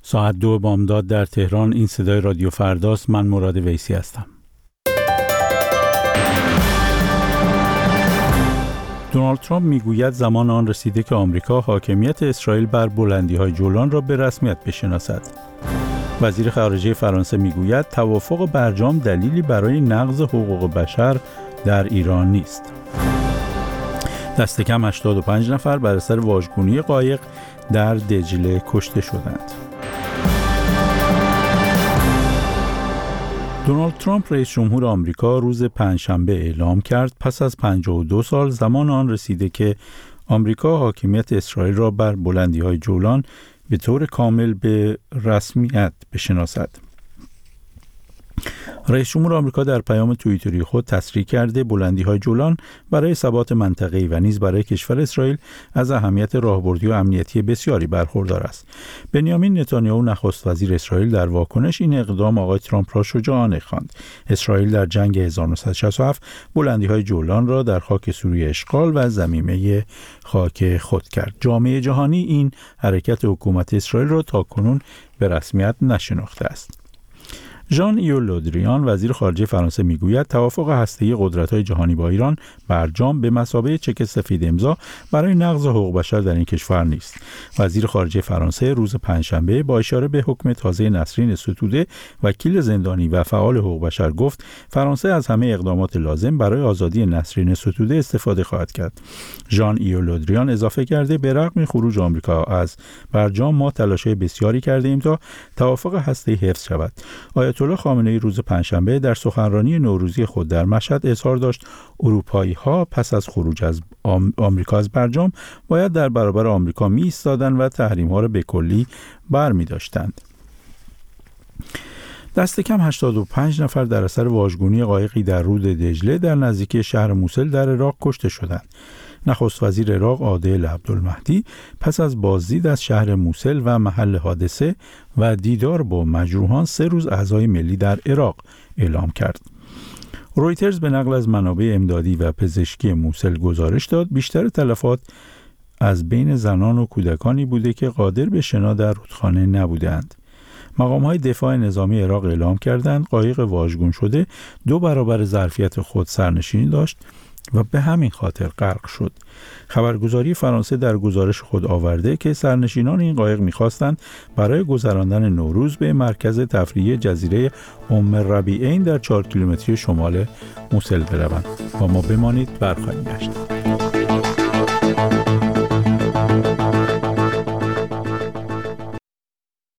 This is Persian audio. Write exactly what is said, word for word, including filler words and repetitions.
ساعت دو بامداد در تهران. این صدای رادیو فرداست. من مراد ویسی هستم. دونالد ترامپ میگوید زمان آن رسیده که آمریکا حاکمیت اسرائیل بر بلندی‌های جولان را به رسمیت بشناسد. وزیر خارجه فرانسه میگوید توافق برجام دلیلی برای نقض حقوق بشر در ایران نیست. دست کم هشتاد و پنج نفر بر اثر واژگونی قایق در دجله کشته شدند. دونالد ترامپ رئیس جمهور آمریکا روز پنجشنبه اعلام کرد پس از پنجاه و دو سال زمان آن رسیده که آمریکا حاکمیت اسرائیل را بر بلندی‌های جولان به طور کامل به رسمیت بشناسد. رئیس جمهور آمریکا در پیام توییتری خود تصریح کرده بلندی‌های جولان برای ثبات منطقه‌ای و نیز برای کشور اسرائیل از اهمیت راهبردی و امنیتی بسیاری برخوردار است. بنیامین نتانیاهو نخست وزیر اسرائیل در واکنش این اقدام آقای ترامپ را شجاعانه خواند. اسرائیل در جنگ هزار و نهصد و شصت و هفت بلندی‌های جولان را در خاک سوریه اشغال و ضمیمه خاک خود کرد. جامعه جهانی این حرکت حکومت اسرائیل را تاکنون به رسمیت نشناخته است. ژان ایو لودریان وزیر خارجه فرانسه میگوید توافق هسته‌ای قدرت‌های جهانی با ایران برجام به مثابه چک سفید امضا برای نقض حقوق بشر در این کشور نیست. وزیر خارجه فرانسه روز پنجشنبه با اشاره به حکم تازه نسرین ستوده وکیل زندانی و فعال حقوق بشر گفت فرانسه از همه اقدامات لازم برای آزادی نسرین ستوده استفاده خواهد کرد. ژان ایو لودریان اضافه کرده به رغم خروج آمریکا از برجام ما تلاش‌های بسیاری کردیم تا توافق هسته‌ای حفظ شود. آیت الله خامنه‌ای روز پنجشنبه در سخنرانی نوروزی خود در مشهد اظهار داشت اروپایی‌ها پس از خروج از آمریکا از برجام باید در برابر آمریکا می‌ایستادند و تحریم‌ها را به کلی برمی‌داشتند. دست کم هشتاد و پنج نفر در اثر واژگونی قایقی در رود دجله در نزدیکی شهر موصل در عراق کشته شدند. نخست وزیر عراق عادل عبدالمهدی پس از بازدید از شهر موصل و محل حادثه و دیدار با مجروحان سه روز عزای ملی در عراق اعلام کرد. رویترز به نقل از منابع امدادی و پزشکی موصل گزارش داد بیشتر تلفات از بین زنان و کودکانی بوده که قادر به شنا در رودخانه نبودند. مقام‌های دفاع نظامی عراق اعلام کردند قایق واژگون شده دو برابر ظرفیت خود سرنشینی داشت و به همین خاطر غرق شد. خبرگزاری فرانسه در گزارش خود آورده که سرنشینان این قایق می‌خواستند برای گذراندن نوروز به مرکز تفریحی جزیره ام الربیعین در چهار کیلومتری شمال موصل بروند. با ما بمانید، برخواهیم گشت.